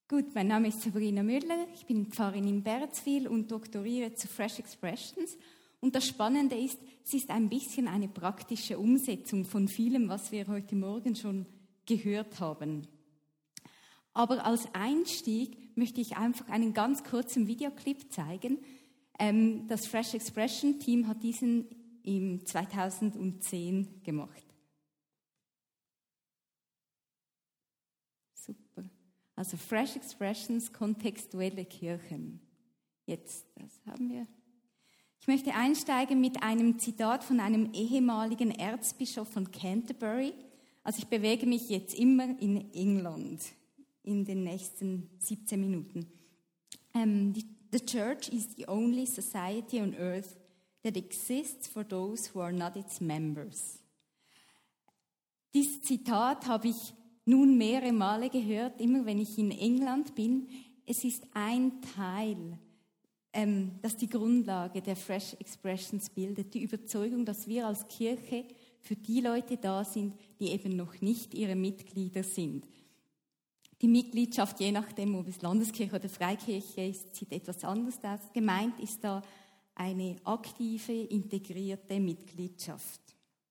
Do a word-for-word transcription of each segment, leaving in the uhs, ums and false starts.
Gut, mein Name ist Sabrina Müller, ich bin Pfarrerin in Berzwil und doktoriere zu Fresh Expressions. Und das Spannende ist, es ist ein bisschen eine praktische Umsetzung von vielem, was wir heute Morgen schon gehört haben. Aber als Einstieg möchte ich einfach einen ganz kurzen Videoclip zeigen. Das Fresh Expression Team hat diesen im zweitausendzehn gemacht. Super. Also Fresh Expressions, kontextuelle Kirchen. Jetzt, das haben wir. Ich möchte einsteigen mit einem Zitat von einem ehemaligen Erzbischof von Canterbury. Also ich bewege mich jetzt immer in England in den nächsten siebzehn Minuten. Um, the, the church is the only society on earth that exists for those who are not its members. Dieses Zitat habe ich nun mehrere Male gehört, immer wenn ich in England bin. Es ist ein Teil, ähm, das die Grundlage der Fresh Expressions bildet. Die Überzeugung, dass wir als Kirche für die Leute da sind, die eben noch nicht ihre Mitglieder sind. Die Mitgliedschaft, je nachdem, ob es Landeskirche oder Freikirche ist, sieht etwas anders aus. Gemeint ist da eine aktive, integrierte Mitgliedschaft.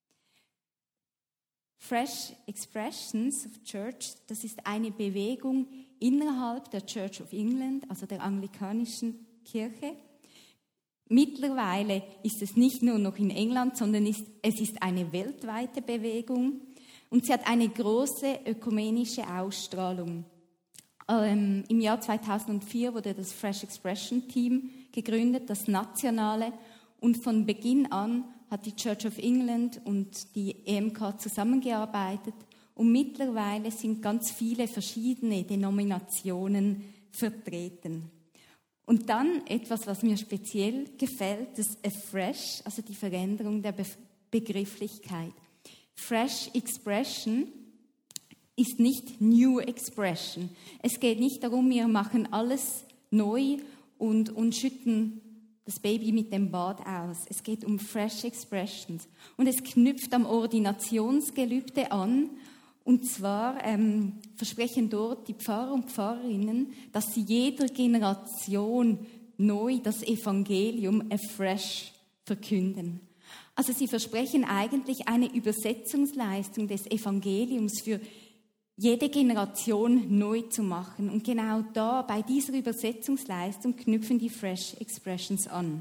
Fresh Expressions of Church, das ist eine Bewegung innerhalb der Church of England, also der anglikanischen Kirche. Mittlerweile ist es nicht nur noch in England, sondern ist, es ist eine weltweite Bewegung und sie hat eine große ökumenische Ausstrahlung. Ähm, Im Jahr zweitausendvier wurde das Fresh Expression Team gegründet, das nationale, und von Beginn an hat die Church of England und die E M K zusammengearbeitet und mittlerweile sind ganz viele verschiedene Denominationen vertreten. Und dann etwas, was mir speziell gefällt, das Afresh, also die Veränderung der Be- Begrifflichkeit. Fresh Expression ist nicht New Expression. Es geht nicht darum, wir machen alles neu und, und schütten das Baby mit dem Bad aus. Es geht um Fresh Expressions. Und es knüpft am Ordinationsgelübde an. Und zwar ähm, versprechen dort die Pfarrer und Pfarrerinnen, dass sie jeder Generation neu das Evangelium afresh verkünden. Also sie versprechen eigentlich eine Übersetzungsleistung des Evangeliums für jede Generation neu zu machen. Und genau da, bei dieser Übersetzungsleistung, knüpfen die Fresh Expressions an.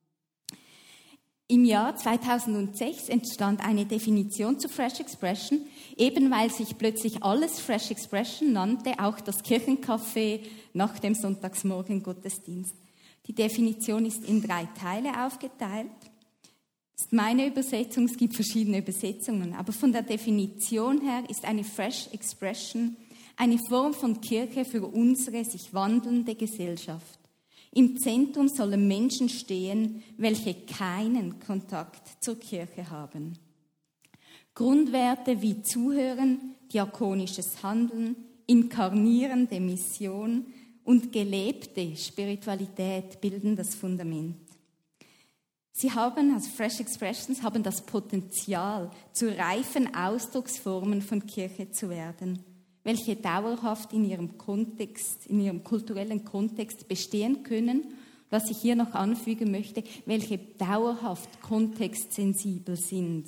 Im Jahr zweitausendsechs entstand eine Definition zu Fresh Expression, eben weil sich plötzlich alles Fresh Expression nannte, auch das Kirchencafé nach dem Sonntagsmorgen-Gottesdienst. Die Definition ist in drei Teile aufgeteilt. Das ist meine Übersetzung, es gibt verschiedene Übersetzungen, aber von der Definition her ist eine Fresh Expression eine Form von Kirche für unsere sich wandelnde Gesellschaft. Im Zentrum sollen Menschen stehen, welche keinen Kontakt zur Kirche haben. Grundwerte wie Zuhören, diakonisches Handeln, inkarnierende Mission und gelebte Spiritualität bilden das Fundament. Sie haben, also Fresh Expressions, haben das Potenzial, zu reifen Ausdrucksformen von Kirche zu werden, welche dauerhaft in ihrem Kontext, in ihrem kulturellen Kontext bestehen können, was ich hier noch anfügen möchte, welche dauerhaft kontextsensibel sind.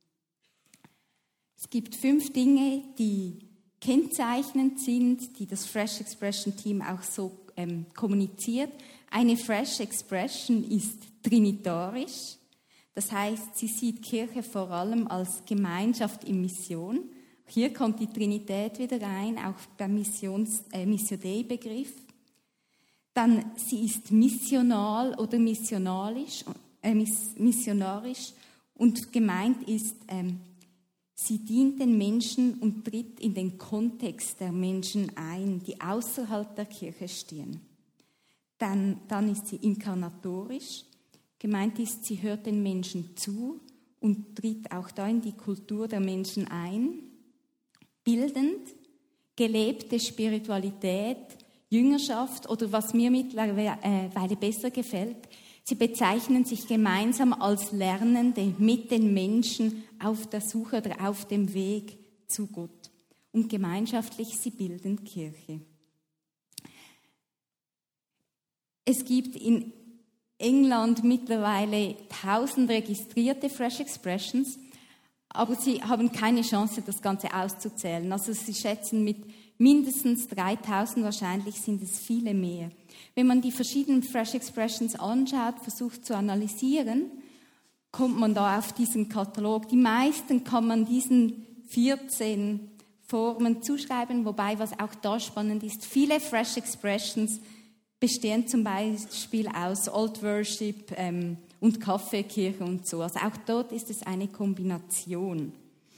Es gibt fünf Dinge, die kennzeichnend sind, die das Fresh Expression Team auch so ähm, kommuniziert. Eine Fresh Expression ist trinitarisch, das heißt, sie sieht Kirche vor allem als Gemeinschaft in Mission. Hier kommt die Trinität wieder rein, auch beim Missions, äh, Missio Dei-Begriff. Dann, sie ist missional oder missionalisch, äh, missionarisch und gemeint ist, ähm, sie dient den Menschen und tritt in den Kontext der Menschen ein, die außerhalb der Kirche stehen. Dann, dann ist sie inkarnatorisch. Gemeint ist, sie hört den Menschen zu und tritt auch da in die Kultur der Menschen ein. Bildend, gelebte Spiritualität, Jüngerschaft oder was mir mittlerweile besser gefällt, sie bezeichnen sich gemeinsam als Lernende mit den Menschen auf der Suche oder auf dem Weg zu Gott. Und gemeinschaftlich, sie bilden Kirche. Es gibt in England mittlerweile tausend registrierte Fresh Expressions, aber sie haben keine Chance, das Ganze auszuzählen. Also sie schätzen, mit mindestens dreitausend, wahrscheinlich sind es viele mehr. Wenn man die verschiedenen Fresh Expressions anschaut, versucht zu analysieren, kommt man da auf diesen Katalog. Die meisten kann man diesen vierzehn Formen zuschreiben, wobei, was auch da spannend ist, viele Fresh Expressions bestehen zum Beispiel aus Old Worship ähm, und Kaffeekirche und so. Also auch dort ist es eine Kombination.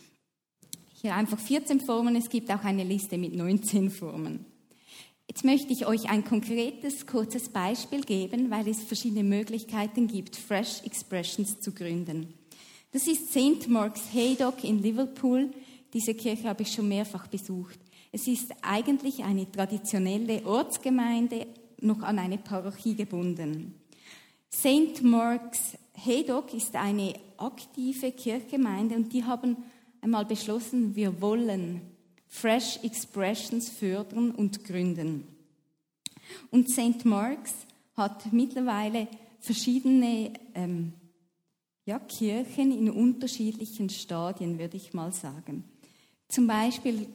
Hier einfach vierzehn Formen, es gibt auch eine Liste mit neunzehn Formen. Jetzt möchte ich euch ein konkretes, kurzes Beispiel geben, weil es verschiedene Möglichkeiten gibt, Fresh Expressions zu gründen. Das ist Sankt Mark's Haydock in Liverpool. Diese Kirche habe ich schon mehrfach besucht. Es ist eigentlich eine traditionelle Ortsgemeinde, noch an eine Parochie gebunden. Sankt Mark's Haydock ist eine aktive Kirchgemeinde und die haben einmal beschlossen, wir wollen Fresh Expressions fördern und gründen. Und Sankt Mark's hat mittlerweile verschiedene ähm, ja, Kirchen in unterschiedlichen Stadien, würde ich mal sagen. Zum Beispiel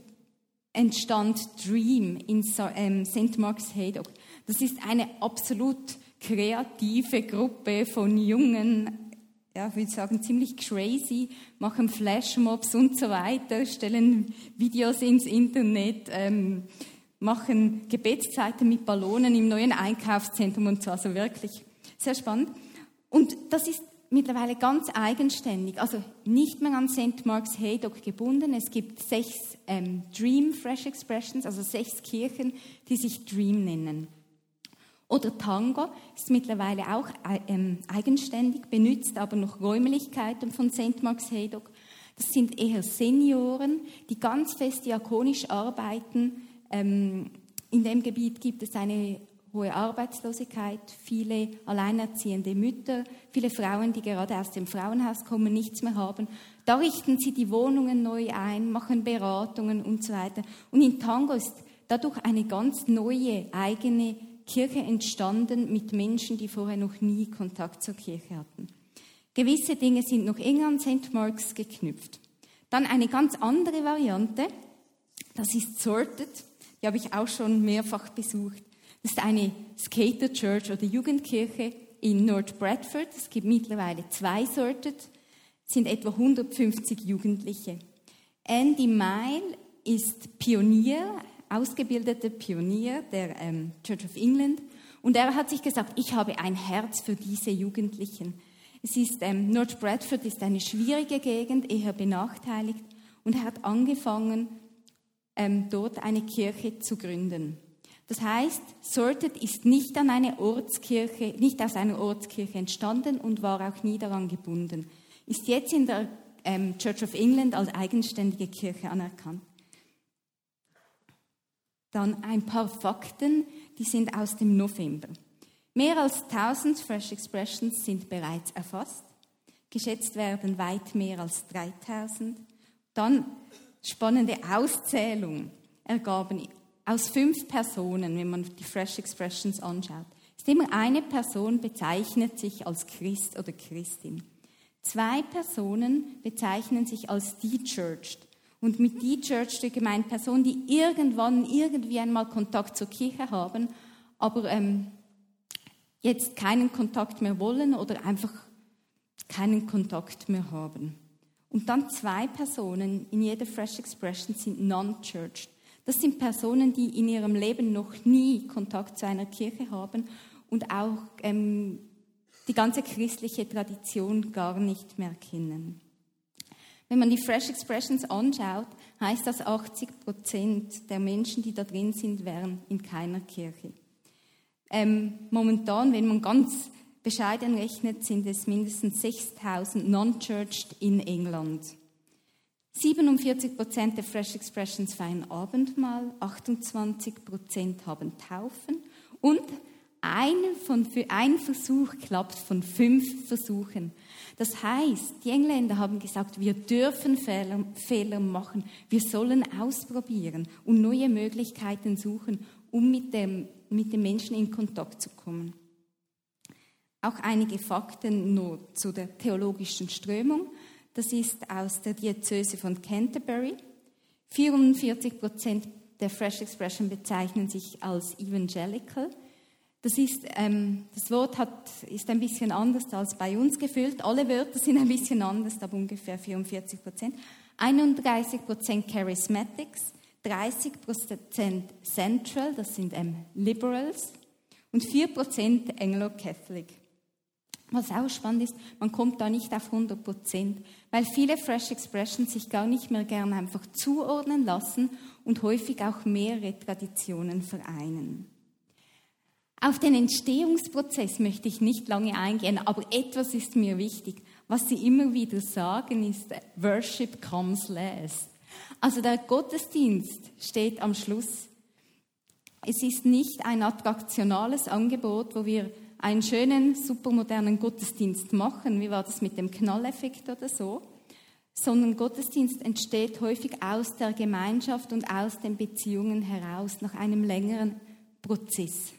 entstand Dream in Sankt Mark's Haydock. Das ist eine absolut kreative Gruppe von jungen, ja, ich würde sagen, ziemlich crazy, machen Flashmobs und so weiter, stellen Videos ins Internet, ähm, machen Gebetszeiten mit Ballonen im neuen Einkaufszentrum und so, also wirklich sehr spannend. Und das ist mittlerweile ganz eigenständig, also nicht mehr an Sankt Mark's Haydock gebunden. Es gibt sechs ähm, Dream Fresh Expressions, also sechs Kirchen, die sich Dream nennen. Oder Tango ist mittlerweile auch ähm, eigenständig, benutzt aber noch Räumlichkeiten von Sankt Mark's Haydock. Das sind eher Senioren, die ganz fest diakonisch arbeiten. Ähm, in dem Gebiet gibt es eine hohe Arbeitslosigkeit, viele alleinerziehende Mütter, viele Frauen, die gerade aus dem Frauenhaus kommen, nichts mehr haben. Da richten sie die Wohnungen neu ein, machen Beratungen und so weiter. Und in Tango ist dadurch eine ganz neue eigene Kirche entstanden mit Menschen, die vorher noch nie Kontakt zur Kirche hatten. Gewisse Dinge sind noch enger an Sankt Mark's geknüpft. Dann eine ganz andere Variante, das ist Sorted, die habe ich auch schon mehrfach besucht. Das ist eine Skater Church oder Jugendkirche in North Bradford. Es gibt mittlerweile zwei Sorted, es sind etwa hundertfünfzig Jugendliche. Andy Mile ist Pionier, ausgebildeter Pionier der ähm, Church of England. Und er hat sich gesagt, ich habe ein Herz für diese Jugendlichen. Es ist, ähm, North Bradford ist eine schwierige Gegend, eher benachteiligt. Und er hat angefangen, ähm, dort eine Kirche zu gründen. Das heißt, Sorted ist nicht an eine Ortskirche, nicht aus einer Ortskirche entstanden und war auch nie daran gebunden. Ist jetzt in der ähm, Church of England als eigenständige Kirche anerkannt. Dann ein paar Fakten, die sind aus dem November. Mehr als tausend Fresh Expressions sind bereits erfasst. Geschätzt werden weit mehr als dreitausend. Dann spannende Auszählung ergaben aus fünf Personen, wenn man die Fresh Expressions anschaut. Ist immer eine Person bezeichnet sich als Christ oder Christin. Zwei Personen bezeichnen sich als de-churched. Und mit de-churched gemeint Personen, die irgendwann, irgendwie einmal Kontakt zur Kirche haben, aber ähm, jetzt keinen Kontakt mehr wollen oder einfach keinen Kontakt mehr haben. Und dann zwei Personen in jeder Fresh Expression sind non-churched. Das sind Personen, die in ihrem Leben noch nie Kontakt zu einer Kirche haben und auch ähm, die ganze christliche Tradition gar nicht mehr kennen. Wenn man die Fresh Expressions anschaut, heißt das, achtzig Prozent der Menschen, die da drin sind, wären in keiner Kirche. Ähm, momentan, wenn man ganz bescheiden rechnet, sind es mindestens sechstausend non-churched in England. siebenundvierzig Prozent der Fresh Expressions feiern Abendmahl, achtundzwanzig Prozent haben Taufen und ein, von, ein Versuch klappt von fünf Versuchen. Das heißt, die Engländer haben gesagt, wir dürfen Fehler, Fehler machen, wir sollen ausprobieren und neue Möglichkeiten suchen, um mit dem, mit den Menschen in Kontakt zu kommen. Auch einige Fakten nur zu der theologischen Strömung. Das ist aus der Diözese von Canterbury. vierundvierzig Prozent der Fresh Expression bezeichnen sich als evangelical. Das, ist, ähm, das Wort hat, ist ein bisschen anders als bei uns gefüllt. Alle Wörter sind ein bisschen anders, aber ungefähr vierundvierzig Prozent. einunddreißig Prozent Charismatics, dreißig Prozent Central, das sind ähm, Liberals, und vier Prozent Anglo-Catholic. Was auch spannend ist, man kommt da nicht auf hundert Prozent, weil viele Fresh Expressions sich gar nicht mehr gerne einfach zuordnen lassen und häufig auch mehrere Traditionen vereinen. Auf den Entstehungsprozess möchte ich nicht lange eingehen, aber etwas ist mir wichtig. Was sie immer wieder sagen, ist, Worship comes last. Also der Gottesdienst steht am Schluss. Es ist nicht ein attraktionales Angebot, wo wir einen schönen, supermodernen Gottesdienst machen, wie war das mit dem Knalleffekt oder so, sondern Gottesdienst entsteht häufig aus der Gemeinschaft und aus den Beziehungen heraus, nach einem längeren Prozess.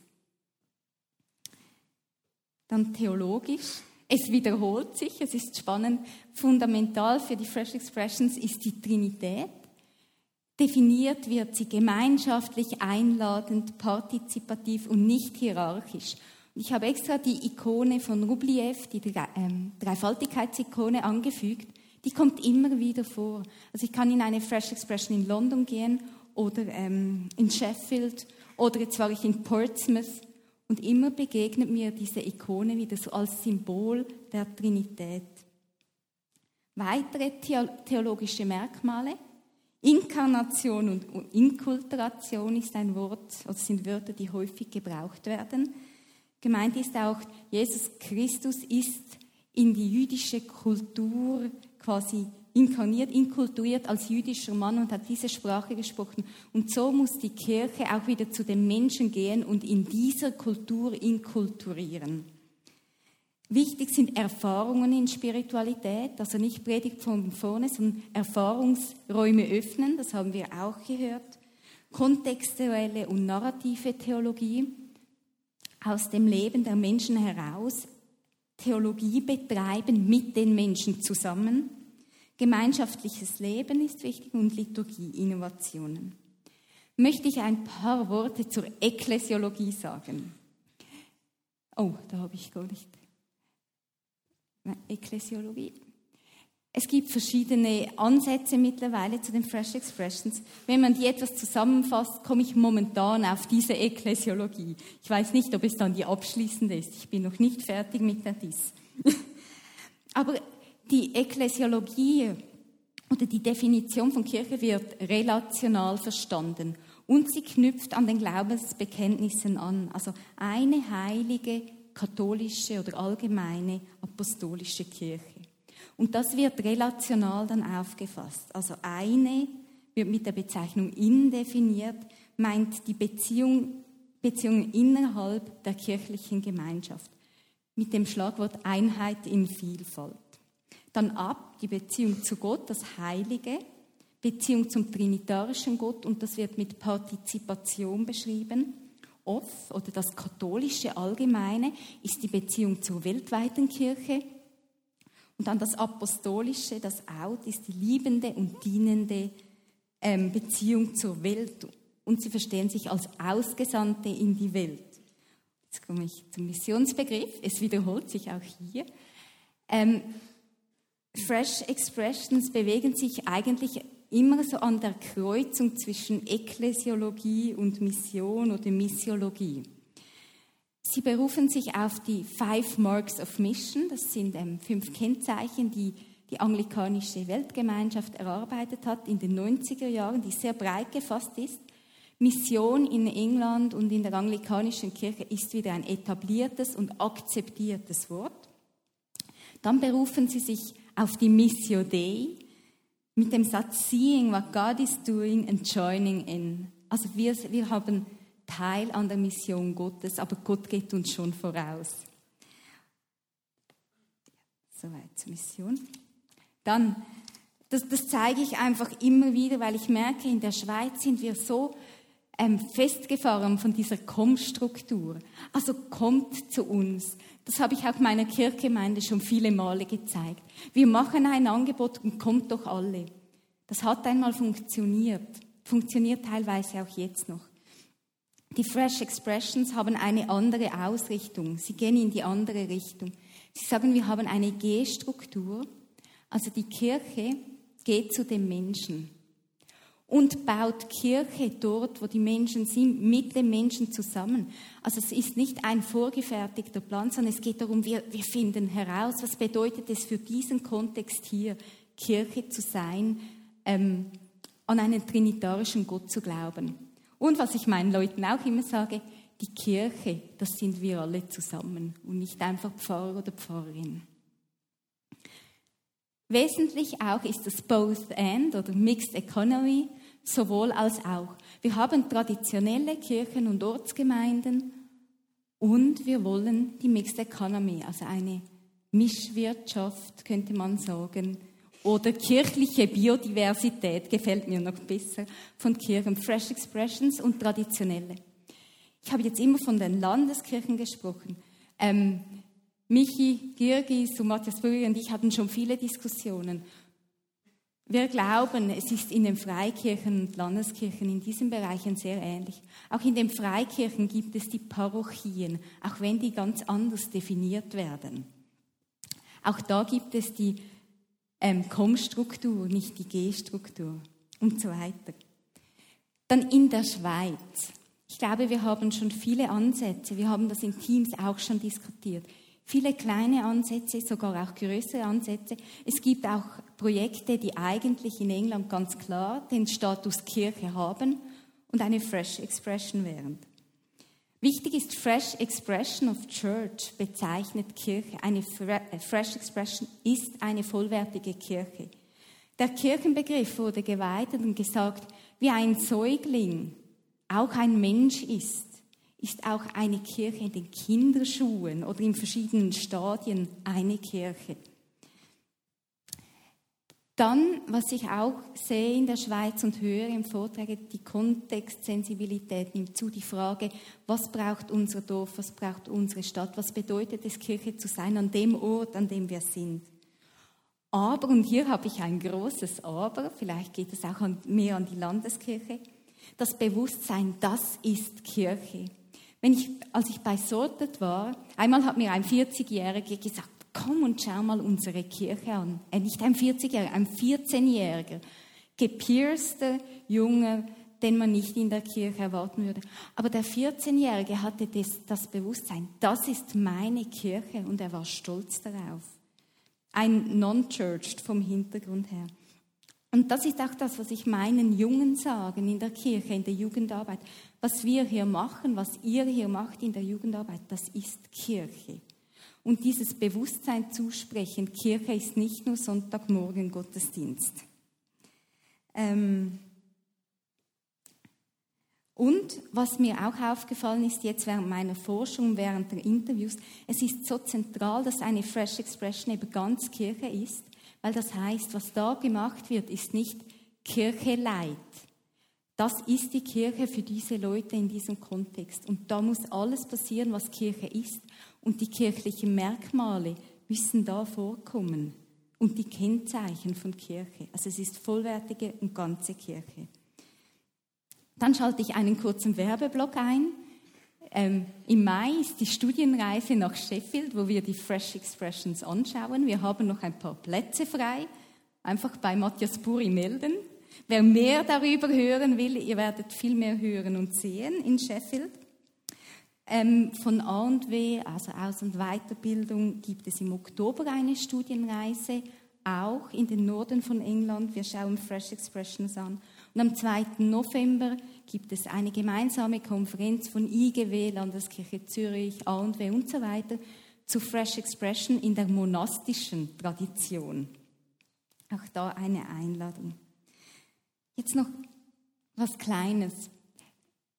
Dann theologisch. Es wiederholt sich, es ist spannend. Fundamental für die Fresh Expressions ist die Trinität. Definiert wird sie gemeinschaftlich, einladend, partizipativ und nicht hierarchisch. Und ich habe extra die Ikone von Rubliev, die ähm, Dreifaltigkeitsikone, angefügt. Die kommt immer wieder vor. Also ich kann in eine Fresh Expression in London gehen oder ähm, in Sheffield oder jetzt war ich in Portsmouth. Und immer begegnet mir diese Ikone wieder so als Symbol der Trinität. Weitere theologische Merkmale. Inkarnation und Inkulturation ist ein Wort, oder sind Wörter, die häufig gebraucht werden. Gemeint ist auch, Jesus Christus ist in die jüdische Kultur quasi inkarniert, inkulturiert als jüdischer Mann und hat diese Sprache gesprochen. Und so muss die Kirche auch wieder zu den Menschen gehen und in dieser Kultur inkulturieren. Wichtig sind Erfahrungen in Spiritualität, also nicht Predigt von vorne, sondern Erfahrungsräume öffnen, das haben wir auch gehört. Kontextuelle und narrative Theologie, aus dem Leben der Menschen heraus, Theologie betreiben mit den Menschen zusammen. Gemeinschaftliches Leben ist wichtig und Liturgie, Innovationen. Möchte ich ein paar Worte zur Ekklesiologie sagen. Oh, da habe ich gar nicht. Ekklesiologie. Es gibt verschiedene Ansätze mittlerweile zu den Fresh Expressions. Wenn man die etwas zusammenfasst, komme ich momentan auf diese Ekklesiologie. Ich weiß nicht, ob es dann die abschließende ist. Ich bin noch nicht fertig mit der Diss. Aber die Ekklesiologie oder die Definition von Kirche wird relational verstanden und sie knüpft an den Glaubensbekenntnissen an. Also eine heilige, katholische oder allgemeine apostolische Kirche. Und das wird relational dann aufgefasst. Also eine wird mit der Bezeichnung in definiert, meint die Beziehung, Beziehungen innerhalb der kirchlichen Gemeinschaft. Mit dem Schlagwort Einheit in Vielfalt. Dann ab die Beziehung zu Gott, das Heilige, Beziehung zum trinitarischen Gott und das wird mit Partizipation beschrieben. Off oder das katholische Allgemeine ist die Beziehung zur weltweiten Kirche. Und dann das Apostolische, das Out, ist die liebende und dienende ähm, Beziehung zur Welt. Und sie verstehen sich als Ausgesandte in die Welt. Jetzt komme ich zum Missionsbegriff. Es wiederholt sich auch hier. Ähm, Fresh Expressions bewegen sich eigentlich immer so an der Kreuzung zwischen Ekklesiologie und Mission oder Missiologie. Sie berufen sich auf die Five Marks of Mission, das sind ähm, fünf Kennzeichen, die die anglikanische Weltgemeinschaft erarbeitet hat in den neunziger Jahren, die sehr breit gefasst ist. Mission in England und in der anglikanischen Kirche ist wieder ein etabliertes und akzeptiertes Wort. Dann berufen sie sich auf die Missio Dei mit dem Satz Seeing what God is doing and joining in. Also wir, wir haben Teil an der Mission Gottes, aber Gott geht uns schon voraus. Soweit zur Mission. Dann, das, das zeige ich einfach immer wieder, weil ich merke, in der Schweiz sind wir so ähm, festgefahren von dieser Komm-Struktur. Also kommt zu uns. Das habe ich auch meiner Kirchgemeinde schon viele Male gezeigt. Wir machen ein Angebot und kommt doch alle. Das hat einmal funktioniert. Funktioniert teilweise auch jetzt noch. Die Fresh Expressions haben eine andere Ausrichtung. Sie gehen in die andere Richtung. Sie sagen, wir haben eine G-Struktur. Also die Kirche geht zu den Menschen und baut Kirche dort, wo die Menschen sind, mit den Menschen zusammen. Also es ist nicht ein vorgefertigter Plan, sondern es geht darum, wir, wir finden heraus, was bedeutet es für diesen Kontext hier, Kirche zu sein, ähm, an einen trinitarischen Gott zu glauben. Und was ich meinen Leuten auch immer sage, die Kirche, das sind wir alle zusammen und nicht einfach Pfarrer oder Pfarrerin. Wesentlich auch ist das Both and oder Mixed Economy, sowohl als auch. Wir haben traditionelle Kirchen und Ortsgemeinden und wir wollen die Mixed Economy, also eine Mischwirtschaft, könnte man sagen, oder kirchliche Biodiversität, gefällt mir noch besser, von Kirchen, Fresh Expressions und traditionelle. Ich habe jetzt immer von den Landeskirchen gesprochen. Ähm, Michi, Girgis und Matthias Brügge und ich hatten schon viele Diskussionen. Wir glauben, es ist in den Freikirchen und Landeskirchen in diesen Bereichen sehr ähnlich. Auch in den Freikirchen gibt es die Parochien, auch wenn die ganz anders definiert werden. Auch da gibt es die ähm, Komm-Struktur, nicht die G-Struktur und so weiter. Dann in der Schweiz. Ich glaube, wir haben schon viele Ansätze. Wir haben das in Teams auch schon diskutiert. Viele kleine Ansätze, sogar auch größere Ansätze. Es gibt auch Projekte, die eigentlich in England ganz klar den Status Kirche haben und eine Fresh Expression wären. Wichtig ist, Fresh Expression of Church bezeichnet Kirche. Eine Fresh Expression ist eine vollwertige Kirche. Der Kirchenbegriff wurde geweitet und gesagt, wie ein Säugling auch ein Mensch ist, ist auch eine Kirche in den Kinderschuhen oder in verschiedenen Stadien eine Kirche. Dann, was ich auch sehe in der Schweiz und höre im Vortrag, die Kontextsensibilität nimmt zu, die Frage, was braucht unser Dorf, was braucht unsere Stadt, was bedeutet es, Kirche zu sein an dem Ort, an dem wir sind. Aber, und hier habe ich ein großes Aber, vielleicht geht es auch an, mehr an die Landeskirche, das Bewusstsein, das ist Kirche. Wenn ich, als ich bei Sorted war, einmal hat mir ein vierzigjähriger gesagt, komm und schau mal unsere Kirche an. Äh, nicht ein vierzigjähriger, ein vierzehnjähriger, gepierster Junge, den man nicht in der Kirche erwarten würde. Aber der vierzehnjährige hatte das, das Bewusstsein, das ist meine Kirche und er war stolz darauf. Ein Non-Churched vom Hintergrund her. Und das ist auch das, was ich meinen Jungen sagen in der Kirche, in der Jugendarbeit. Was wir hier machen, was ihr hier macht in der Jugendarbeit, das ist Kirche. Und dieses Bewusstsein zusprechen, Kirche ist nicht nur Sonntagmorgen Gottesdienst. Ähm Und was mir auch aufgefallen ist jetzt während meiner Forschung, während der Interviews, es ist so zentral, dass eine Fresh Expression eben ganz Kirche ist. Weil das heißt, was da gemacht wird, ist nicht Kirche Light. Das ist die Kirche für diese Leute in diesem Kontext. Und da muss alles passieren, was Kirche ist. Und die kirchlichen Merkmale müssen da vorkommen. Und die Kennzeichen von Kirche. Also es ist vollwertige und ganze Kirche. Dann schalte ich einen kurzen Werbeblock ein. Ähm, Im Mai ist die Studienreise nach Sheffield, wo wir die Fresh Expressions anschauen. Wir haben noch ein paar Plätze frei. Einfach bei Matthias Puri melden. Wer mehr darüber hören will, ihr werdet viel mehr hören und sehen in Sheffield. Ähm, von A und W, also Aus- und Weiterbildung, gibt es im Oktober eine Studienreise, auch in den Norden von England. Wir schauen Fresh Expressions an. Und am zweiten November gibt es eine gemeinsame Konferenz von I G W, Landeskirche Zürich, A und W und so weiter zu Fresh Expression in der monastischen Tradition. Auch da eine Einladung. Jetzt noch was Kleines.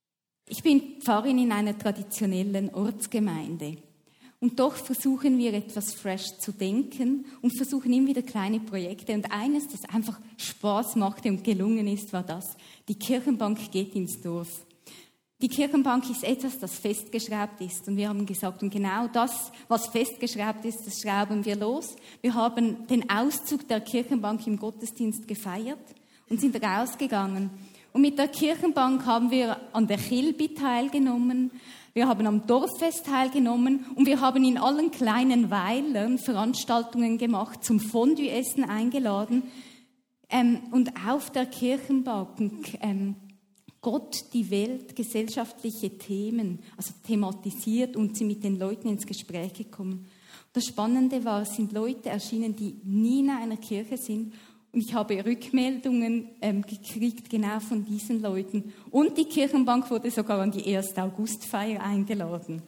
Ich bin Pfarrerin in einer traditionellen Ortsgemeinde. Und doch versuchen wir etwas fresh zu denken und versuchen immer wieder kleine Projekte. Und eines, das einfach Spaß machte und gelungen ist, war das. Die Kirchenbank geht ins Dorf. Die Kirchenbank ist etwas, das festgeschraubt ist. Und wir haben gesagt, und genau das, was festgeschraubt ist, das schrauben wir los. Wir haben den Auszug der Kirchenbank im Gottesdienst gefeiert und sind rausgegangen. Und mit der Kirchenbank haben wir an der Chilbi teilgenommen, wir haben am Dorffest teilgenommen und wir haben in allen kleinen Weilern Veranstaltungen gemacht, zum Fondue-Essen eingeladen ähm, und auf der Kirchenbank ähm, Gott, die Welt, gesellschaftliche Themen, also thematisiert und sie mit den Leuten ins Gespräch gekommen. Das Spannende war, es sind Leute erschienen, die nie in einer Kirche sind. Und ich habe Rückmeldungen ähm, gekriegt, genau von diesen Leuten. Und die Kirchenbank wurde sogar an die erste Augustfeier eingeladen.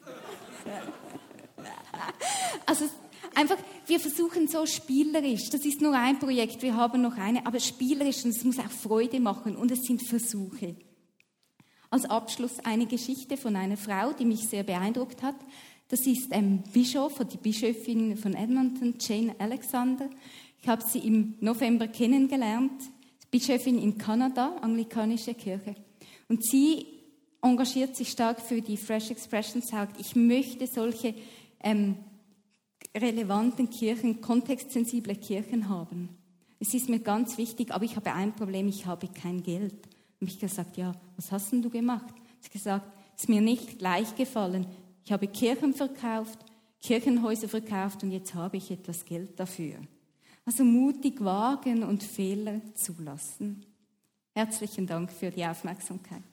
Also einfach, wir versuchen so spielerisch. Das ist nur ein Projekt, wir haben noch eine, aber spielerisch und es muss auch Freude machen und es sind Versuche. Als Abschluss eine Geschichte von einer Frau, die mich sehr beeindruckt hat. Das ist ähm, Bischof oder die Bischöfin von Edmonton, Jane Alexander. Ich habe sie im November kennengelernt, Bischöfin in Kanada, anglikanische Kirche. Und sie engagiert sich stark für die Fresh Expression, sagt, ich möchte solche ähm, relevanten Kirchen, kontextsensible Kirchen haben. Es ist mir ganz wichtig, aber ich habe ein Problem, ich habe kein Geld. Und ich habe gesagt, ja, was hast denn du gemacht? Ich habe gesagt, es ist mir nicht leicht gefallen. Ich habe Kirchen verkauft, Kirchenhäuser verkauft und jetzt habe ich etwas Geld dafür. Also mutig wagen und Fehler zulassen. Herzlichen Dank für die Aufmerksamkeit.